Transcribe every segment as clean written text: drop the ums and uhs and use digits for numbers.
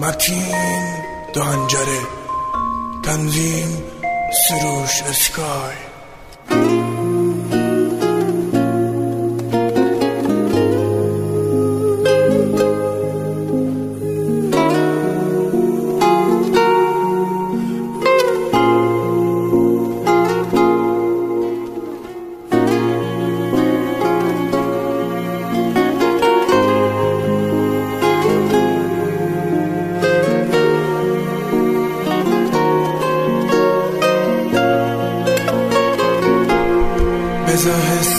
متین دهنجره، تنظیم سروش اسکای. بذار حس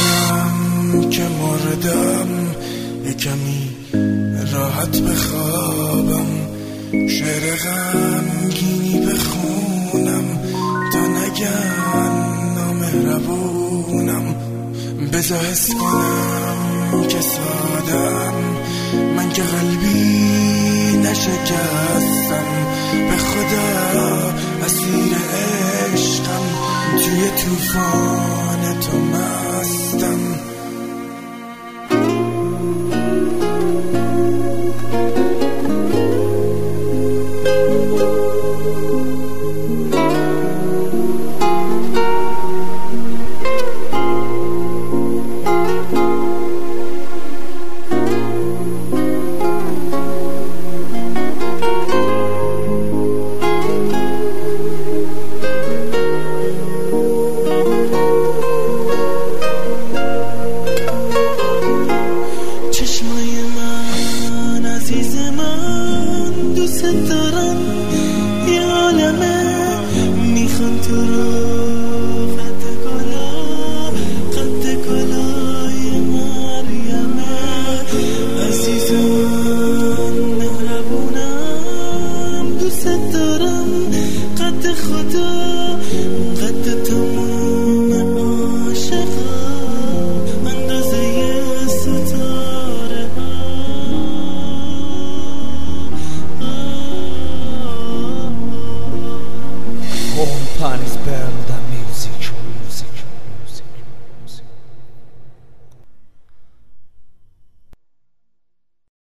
کنم که مردم، یکمی راحت بخوابم، شعر غمگینی بخونم تا نگن نامهربونم. بذار حس کنم که سادم، من که قلبی نشکستم، به خدا اسیر عشقم، توی طوفان تو مستم. Pan is better.